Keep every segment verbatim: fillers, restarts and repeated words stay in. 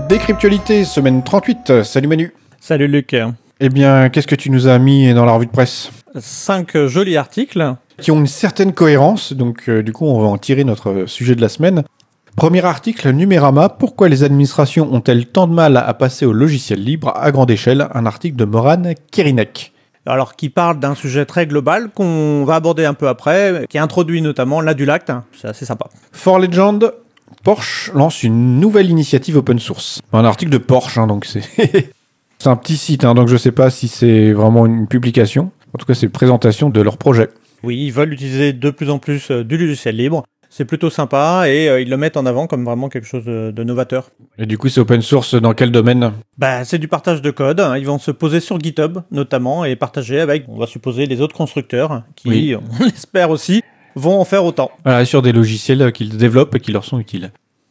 Décryptualité, semaine trente-huit. Salut Manu. Salut Luc. Eh bien, qu'est-ce que tu nous as mis dans la revue de presse ? Cinq jolis articles. Qui ont une certaine cohérence, donc euh, du coup on va en tirer notre sujet de la semaine. Premier article, Numérama, pourquoi les administrations ont-elles tant de mal à passer au logiciel libre à grande échelle ? Un article de Moran Kerinek. Alors, qui parle d'un sujet très global qu'on va aborder un peu après, qui introduit notamment l'Adulact. C'est assez sympa. For Legend, Porsche lance une nouvelle initiative open source. Un article de Porsche, hein, donc c'est... c'est un petit site, hein, donc je ne sais pas si c'est vraiment une publication. En tout cas, c'est une présentation de leur projet. Oui, ils veulent utiliser de plus en plus euh, du logiciel libre. C'est plutôt sympa et euh, ils le mettent en avant comme vraiment quelque chose de, de novateur. Et du coup, c'est open source dans quel domaine ? Bah, c'est du partage de code. Ils vont se poser sur GitHub, notamment, et partager avec, on va supposer, les autres constructeurs qui, oui. on l'espère aussi, vont en faire autant. Voilà, sur des logiciels qu'ils développent et qui leur sont utiles.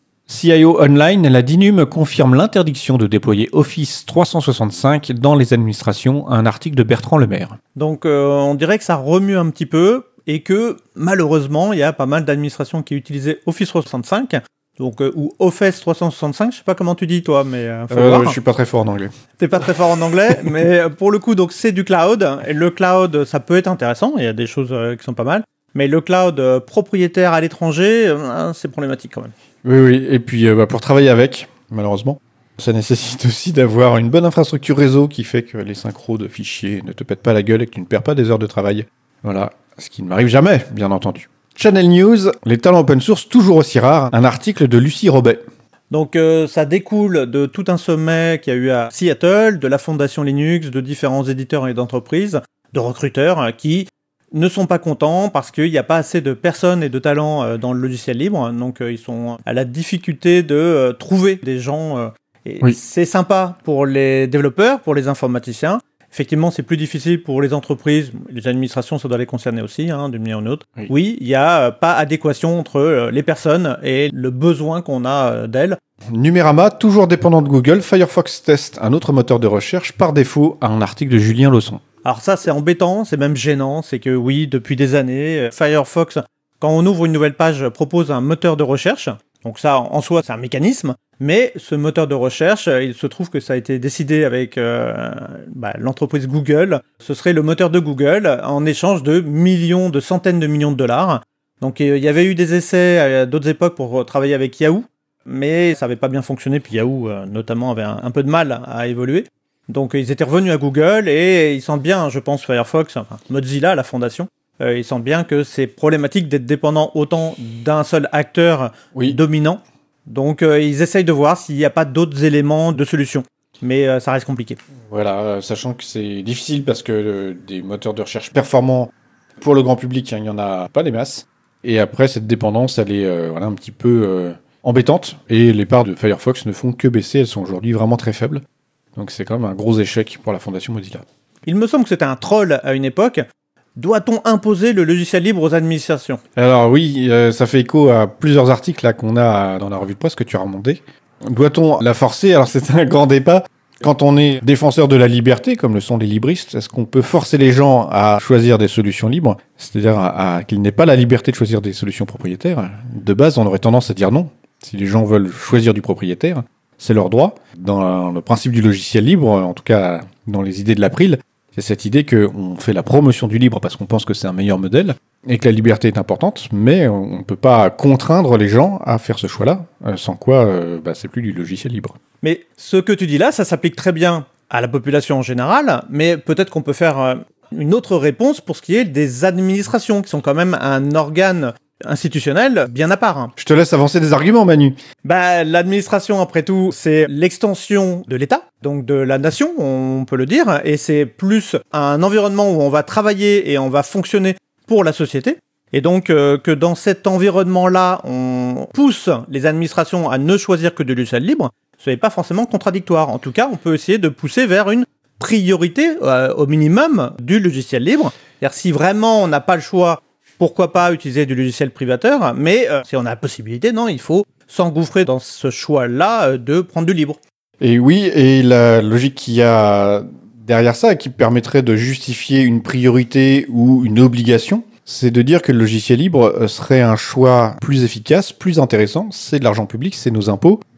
C I O Online, la DINUM confirme l'interdiction de déployer Office trois cent soixante-cinq dans les administrations, un article de Bertrand Lemaire. Donc euh, on dirait que ça remue un petit peu et que malheureusement il y a pas mal d'administrations qui utilisaient Office trois cent soixante-cinq, donc, euh, ou Office trois cent soixante-cinq, je sais pas comment tu dis toi, mais euh, faut euh, voir. Je suis pas très fort en anglais. T'es pas très fort en anglais, mais pour le coup donc c'est du cloud, et le cloud ça peut être intéressant, il y a des choses euh, qui sont pas mal, mais le cloud euh, propriétaire à l'étranger, euh, c'est problématique quand même. Oui, oui, et puis euh, bah, pour travailler avec, malheureusement, ça nécessite aussi d'avoir une bonne infrastructure réseau qui fait que les synchros de fichiers ne te pètent pas la gueule et que tu ne perds pas des heures de travail. Voilà, ce qui ne m'arrive jamais, bien entendu. Channel News, les talents open source toujours aussi rares, un article de Lucie Robet. Donc euh, ça découle de tout un sommet qu'il y a eu à Seattle, de la Fondation Linux, de différents éditeurs et d'entreprises, de recruteurs euh, qui ne sont pas contents parce qu'il n'y a pas assez de personnes et de talents euh, dans le logiciel libre. Donc euh, ils sont à la difficulté de euh, trouver des gens. Euh, et oui. C'est sympa pour les développeurs, pour les informaticiens. Effectivement, c'est plus difficile pour les entreprises. Les administrations, ça doit les concerner aussi, hein, d'une manière ou d'une autre. Oui, oui, il n'y a euh, pas adéquation entre euh, les personnes et le besoin qu'on a euh, d'elles. Numérama, toujours dépendant de Google, Firefox teste un autre moteur de recherche par défaut, un article de Julien Lausson. Alors ça, c'est embêtant, c'est même gênant. C'est que oui, depuis des années, Firefox, quand on ouvre une nouvelle page, propose un moteur de recherche. Donc ça, en soi, c'est un mécanisme. Mais ce moteur de recherche, il se trouve que ça a été décidé avec euh, bah, l'entreprise Google. Ce serait le moteur de Google en échange de millions, de centaines de millions de dollars. Donc il y avait eu des essais à d'autres époques pour travailler avec Yahoo, mais ça n'avait pas bien fonctionné. Puis Yahoo, euh, notamment, avait un, un peu de mal à évoluer. Donc ils étaient revenus à Google et ils sentent bien, je pense, Firefox, enfin Mozilla, la fondation, euh, ils sentent bien que c'est problématique d'être dépendant autant d'un seul acteur oui. dominant. Donc euh, ils essayent de voir s'il n'y a pas d'autres éléments de solution. Mais euh, ça reste compliqué. Voilà, euh, sachant que c'est difficile parce que euh, des moteurs de recherche performants pour le grand public, hein, il n'y en a pas des masses. Et après, cette dépendance, elle est euh, voilà, un petit peu euh, embêtante. Et les parts de Firefox ne font que baisser, elles sont aujourd'hui vraiment très faibles. Donc c'est quand même un gros échec pour la fondation Mozilla. Il me semble que c'était un troll à une époque. Doit-on imposer le logiciel libre aux administrations ? Alors oui, euh, ça fait écho à plusieurs articles là, qu'on a dans la revue de presse que tu as remonté. Doit-on la forcer ? Alors c'est un grand débat. Quand on est défenseur de la liberté, comme le sont les libristes, est-ce qu'on peut forcer les gens à choisir des solutions libres ? C'est-à-dire à, à, qu'ils n'aient pas la liberté de choisir des solutions propriétaires ? De base, on aurait tendance à dire non. Si les gens veulent choisir du propriétaire, c'est leur droit. Dans le principe du logiciel libre, en tout cas dans les idées de l'April, c'est cette idée qu'on fait la promotion du libre parce qu'on pense que c'est un meilleur modèle et que la liberté est importante, mais on ne peut pas contraindre les gens à faire ce choix-là, sans quoi euh, bah, c'est plus du logiciel libre. Mais ce que tu dis là, ça s'applique très bien à la population en général, mais peut-être qu'on peut faire euh, une autre réponse pour ce qui est des administrations, qui sont quand même un organe institutionnel bien à part. Je te laisse avancer des arguments, Manu. Bah, l'administration, après tout, c'est l'extension de l'État, donc de la nation, on peut le dire, et c'est plus un environnement où on va travailler et on va fonctionner pour la société. Et donc euh, que dans cet environnement-là, on pousse les administrations à ne choisir que de logiciel libre, ce n'est pas forcément contradictoire. En tout cas, on peut essayer de pousser vers une priorité, euh, au minimum, du logiciel libre. C'est-à-dire si vraiment on n'a pas le choix, pourquoi pas utiliser du logiciel privateur, mais euh, si on a la possibilité, non, il faut s'engouffrer dans ce choix-là euh, de prendre du libre. Et oui, et la logique qu'il y a derrière ça, qui permettrait de justifier une priorité ou une obligation, c'est de dire que le logiciel libre serait un choix plus efficace, plus intéressant, c'est de l'argent public, c'est nos impôts.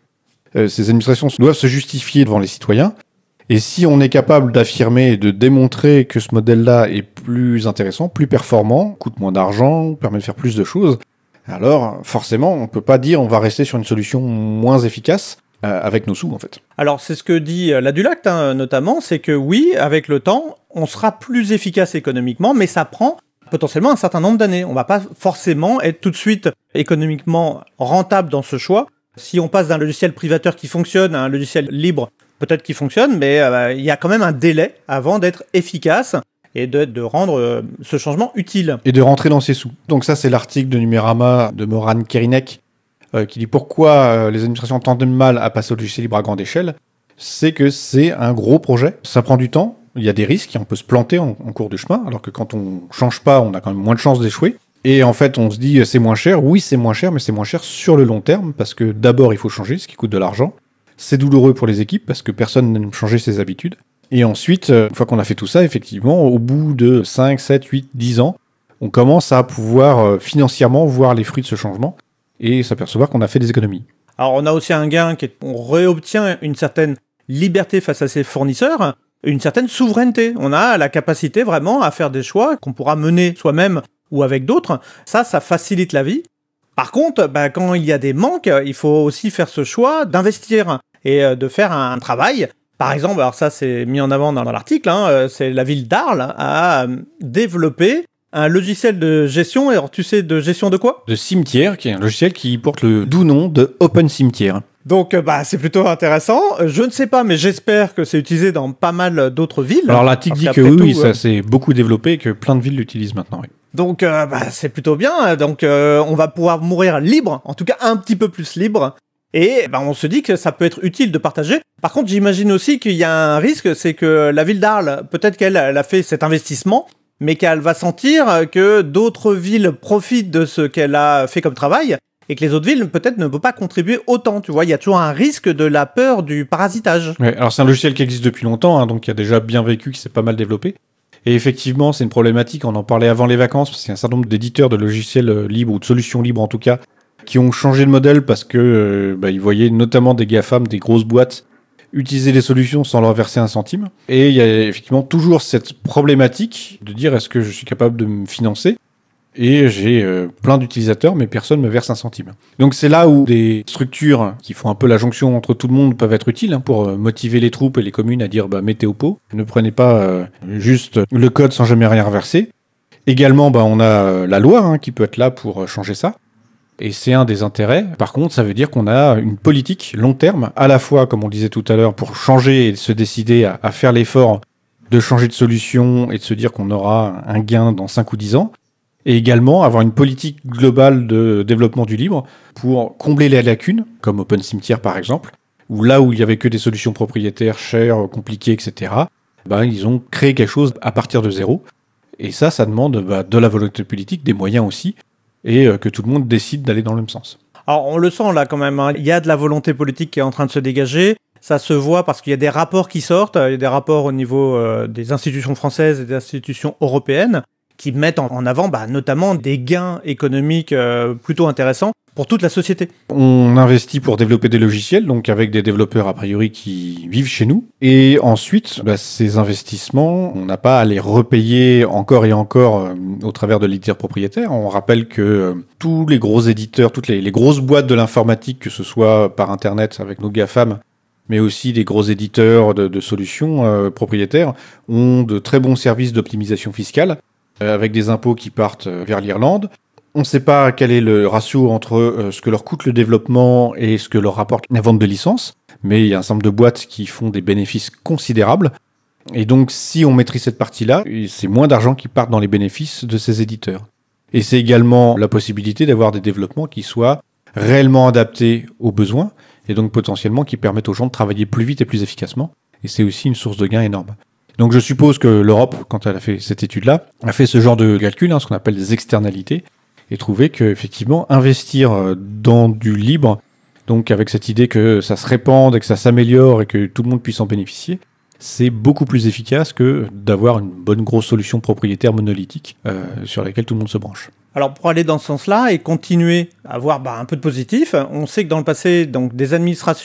Euh, ces administrations doivent se justifier devant les citoyens. Et si on est capable d'affirmer et de démontrer que ce modèle-là est plus intéressant, plus performant, coûte moins d'argent, permet de faire plus de choses, alors forcément, on ne peut pas dire on va rester sur une solution moins efficace euh, avec nos sous, en fait. Alors, c'est ce que dit euh, l'Adulact, hein, notamment, c'est que oui, avec le temps, on sera plus efficace économiquement, mais ça prend potentiellement un certain nombre d'années. On ne va pas forcément être tout de suite économiquement rentable dans ce choix. Si on passe d'un logiciel privateur qui fonctionne à un logiciel libre, peut-être qu'il fonctionne, mais euh, il y a quand même un délai avant d'être efficace et de, de rendre euh, ce changement utile. Et de rentrer dans ses sous. Donc ça, c'est l'article de Numérama de Moran Kerinek euh, qui dit pourquoi euh, les administrations tentent de mal à passer au logiciel libre à grande échelle. C'est que c'est un gros projet, ça prend du temps, il y a des risques, on peut se planter en, en cours de chemin, alors que quand on change pas, on a quand même moins de chances d'échouer. Et en fait, on se dit c'est moins cher, oui c'est moins cher, mais c'est moins cher sur le long terme, parce que d'abord il faut changer, ce qui coûte de l'argent. C'est douloureux pour les équipes, parce que personne n'aime changer ses habitudes. Et ensuite, une fois qu'on a fait tout ça, effectivement, au bout de cinq, sept, huit, dix ans, on commence à pouvoir euh, financièrement voir les fruits de ce changement et s'apercevoir qu'on a fait des économies. Alors on a aussi un gain, qui est, on réobtient une certaine liberté face à ses fournisseurs, une certaine souveraineté. On a la capacité vraiment à faire des choix qu'on pourra mener soi-même ou avec d'autres. Ça, ça facilite la vie. Par contre, bah, quand il y a des manques, il faut aussi faire ce choix d'investir et euh, de faire un, un travail. Par exemple, alors ça c'est mis en avant dans, dans l'article, hein, c'est la ville d'Arles a euh, développé un logiciel de gestion, et alors tu sais de gestion de quoi ? De Cimetière, qui est un logiciel qui porte le doux nom de Open Cimetière. Donc bah, c'est plutôt intéressant. Je ne sais pas, mais j'espère que c'est utilisé dans pas mal d'autres villes. Alors l'article dit que oui, tout, oui, ça s'est beaucoup développé et que plein de villes l'utilisent maintenant. Oui. Donc euh, bah, c'est plutôt bien. Donc euh, on va pouvoir mourir libre, en tout cas un petit peu plus libre. Et bah, on se dit que ça peut être utile de partager. Par contre, j'imagine aussi qu'il y a un risque, c'est que la ville d'Arles, peut-être qu'elle elle a fait cet investissement, mais qu'elle va sentir que d'autres villes profitent de ce qu'elle a fait comme travail, et que les autres villes, peut-être, ne peuvent pas contribuer autant. Tu vois, il y a toujours un risque de la peur du parasitage. Ouais, alors c'est un logiciel qui existe depuis longtemps, hein, donc qui a déjà bien vécu, qui s'est pas mal développé. Et effectivement, c'est une problématique, on en parlait avant les vacances, parce qu'il y a un certain nombre d'éditeurs de logiciels libres, ou de solutions libres en tout cas, qui ont changé de modèle parce que euh, bah, ils voyaient notamment des GAFAM, des grosses boîtes, utiliser les solutions sans leur verser un centime. Et il y a effectivement toujours cette problématique de dire est-ce que je suis capable de me financer ? Et j'ai euh, plein d'utilisateurs, mais personne ne me verse un centime. Donc c'est là où des structures qui font un peu la jonction entre tout le monde peuvent être utiles hein, pour euh, motiver les troupes et les communes à dire bah, mettez au pot. Ne prenez pas euh, juste le code sans jamais rien reverser. Également, bah, on a euh, la loi hein, qui peut être là pour euh, changer ça. Et c'est un des intérêts. Par contre, ça veut dire qu'on a une politique long terme, à la fois, comme on disait tout à l'heure, pour changer et se décider à, à faire l'effort de changer de solution et de se dire qu'on aura un gain dans cinq ou dix ans. Et également avoir une politique globale de développement du libre pour combler les lacunes, comme Open Cimetière par exemple, où là où il n'y avait que des solutions propriétaires chères, compliquées, et cetera, ben, ils ont créé quelque chose à partir de zéro. Et ça, ça demande bah, de la volonté politique, des moyens aussi, et euh, que tout le monde décide d'aller dans le même sens. Alors on le sent là quand même, hein. Il y a de la volonté politique qui est en train de se dégager, ça se voit parce qu'il y a des rapports qui sortent, il y a des rapports au niveau euh, des institutions françaises et des institutions européennes qui mettent en avant bah, notamment des gains économiques euh, plutôt intéressants pour toute la société. On investit pour développer des logiciels, donc avec des développeurs a priori qui vivent chez nous. Et ensuite, bah, ces investissements, on n'a pas à les repayer encore et encore euh, au travers de l'éditeur propriétaire. On rappelle que euh, tous les gros éditeurs, toutes les, les grosses boîtes de l'informatique, que ce soit par Internet avec nos GAFAM, mais aussi des gros éditeurs de, de solutions euh, propriétaires, ont de très bons services d'optimisation fiscale, euh, avec des impôts qui partent euh, vers l'Irlande. On ne sait pas quel est le ratio entre euh, ce que leur coûte le développement et ce que leur rapporte la vente de licences, mais il y a un certain nombre de boîtes qui font des bénéfices considérables. Et donc, si on maîtrise cette partie-là, c'est moins d'argent qui part dans les bénéfices de ces éditeurs. Et c'est également la possibilité d'avoir des développements qui soient réellement adaptés aux besoins, et donc potentiellement qui permettent aux gens de travailler plus vite et plus efficacement. Et c'est aussi une source de gain énorme. Donc je suppose que l'Europe, quand elle a fait cette étude-là, a fait ce genre de calcul, hein, ce qu'on appelle des externalités, et trouvé qu'effectivement, investir dans du libre, donc avec cette idée que ça se répande et que ça s'améliore et que tout le monde puisse en bénéficier, c'est beaucoup plus efficace que d'avoir une bonne grosse solution propriétaire monolithique euh, sur laquelle tout le monde se branche. Alors pour aller dans ce sens-là et continuer à avoir bah, un peu de positif, on sait que dans le passé, donc, des administrations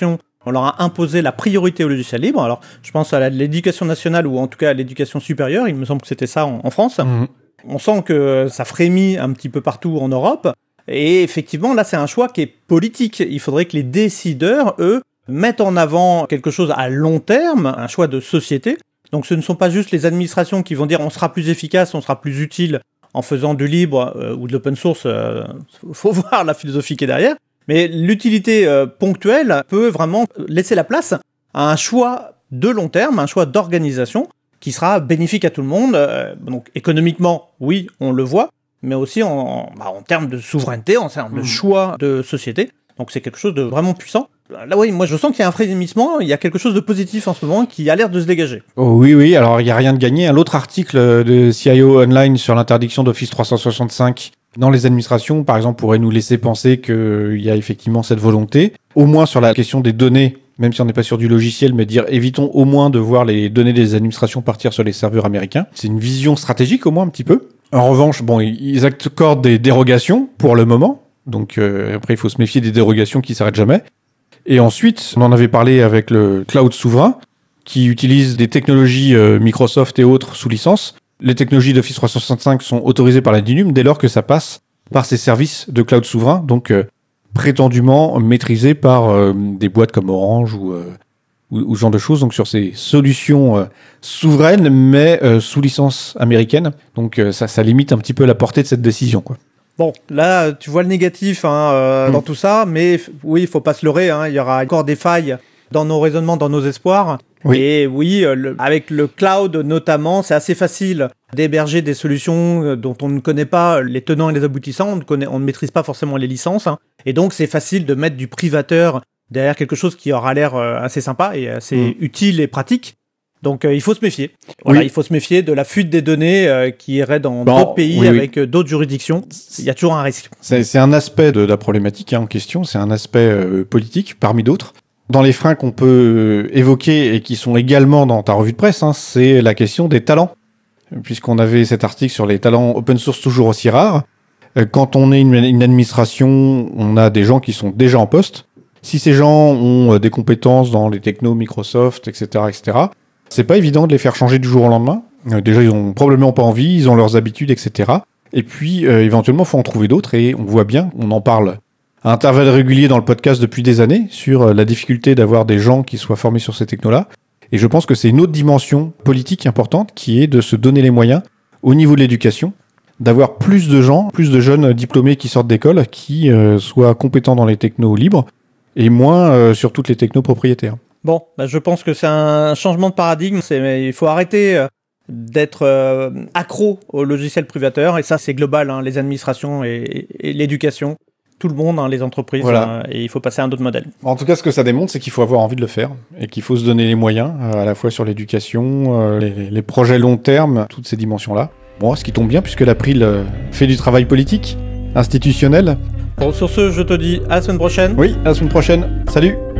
On leur a imposé la priorité au logiciel libre. Alors, je pense à la- l'éducation nationale ou en tout cas à l'éducation supérieure. Il me semble que c'était ça en, en France. Mmh. On sent que ça frémit un petit peu partout en Europe. Et effectivement, là, c'est un choix qui est politique. Il faudrait que les décideurs, eux, mettent en avant quelque chose à long terme, un choix de société. Donc, ce ne sont pas juste les administrations qui vont dire on sera plus efficace, on sera plus utile en faisant du libre euh, ou de l'open source. Euh, faut voir la philosophie qui est derrière. Mais l'utilité euh, ponctuelle peut vraiment laisser la place à un choix de long terme, un choix d'organisation qui sera bénéfique à tout le monde. Euh, donc économiquement, oui, on le voit, mais aussi en, bah, en termes de souveraineté, en termes de choix de société. Donc c'est quelque chose de vraiment puissant. Là, oui, moi je sens qu'il y a un frémissement, il y a quelque chose de positif en ce moment qui a l'air de se dégager. Oh, oui, oui, alors il n'y a rien de gagné. L'autre article de C I O Online sur l'interdiction d'Office trois cent soixante-cinq dans les administrations, par exemple, pourrait nous laisser penser qu'il y a effectivement cette volonté, au moins sur la question des données, même si on n'est pas sur du logiciel, mais dire évitons au moins de voir les données des administrations partir sur les serveurs américains. C'est une vision stratégique au moins un petit peu. En revanche, bon, ils accordent des dérogations pour le moment, donc euh, après il faut se méfier des dérogations qui s'arrêtent jamais. Et ensuite, on en avait parlé avec le cloud souverain, qui utilise des technologies euh, Microsoft et autres sous licence. Les technologies d'Office trois cent soixante-cinq sont autorisées par la D N U M dès lors que ça passe par ces services de cloud souverain, donc euh, prétendument maîtrisés par euh, des boîtes comme Orange ou, euh, ou, ou ce genre de choses, donc sur ces solutions euh, souveraines, mais euh, sous licence américaine. Donc euh, ça, ça limite un petit peu la portée de cette décision, quoi. Bon, là, tu vois le négatif hein, euh, Mm. dans tout ça, mais f- oui, il faut pas se leurrer, hein, il y aura encore des failles dans nos raisonnements, dans nos espoirs. Oui. Et oui, euh, le- avec le cloud notamment, c'est assez facile d'héberger des solutions euh, dont on ne connaît pas les tenants et les aboutissants, on ne, connaît, on ne maîtrise pas forcément les licences, hein. Et donc c'est facile de mettre du privateur derrière quelque chose qui aura l'air euh, assez sympa et assez Mm. utile et pratique. Donc euh, il faut se méfier. Voilà, Oui. il faut se méfier de la fuite des données euh, qui irait dans Bon, d'autres pays oui, oui. avec euh, d'autres juridictions. Il y a toujours un risque. C'est, c'est un aspect de la problématique hein, en question, c'est un aspect euh, politique parmi d'autres. Dans les freins qu'on peut euh, évoquer et qui sont également dans ta revue de presse, hein, c'est la question des talents. Puisqu'on avait cet article sur les talents open source toujours aussi rares. Euh, quand on est une, une administration, on a des gens qui sont déjà en poste. Si ces gens ont euh, des compétences dans les technos Microsoft, et cetera, et cetera, c'est pas évident de les faire changer du jour au lendemain. Euh, déjà, ils ont probablement pas envie, ils ont leurs habitudes, et cetera. Et puis, euh, éventuellement, faut en trouver d'autres. Et on voit bien, on en parle à intervalles réguliers dans le podcast depuis des années sur euh, la difficulté d'avoir des gens qui soient formés sur ces technos-là. Et je pense que c'est une autre dimension politique importante qui est de se donner les moyens, au niveau de l'éducation, d'avoir plus de gens, plus de jeunes diplômés qui sortent d'école, qui euh, soient compétents dans les technos libres et moins euh, sur toutes les technos propriétaires. Bon, bah, je pense que c'est un changement de paradigme. C'est, mais il faut arrêter euh, d'être euh, accro au logiciel privateur. Et ça, c'est global, hein, les administrations et, et l'éducation. Tout le monde, hein, les entreprises. Voilà. euh, et il faut passer à un autre modèle. En tout cas, ce que ça démontre, c'est qu'il faut avoir envie de le faire et qu'il faut se donner les moyens, euh, à la fois sur l'éducation, euh, les, les projets long terme, toutes ces dimensions-là. Bon, ce qui tombe bien, puisque l'April euh, fait du travail politique, institutionnel. Bon, sur ce, je te dis à la semaine prochaine. Oui, à la semaine prochaine. Salut!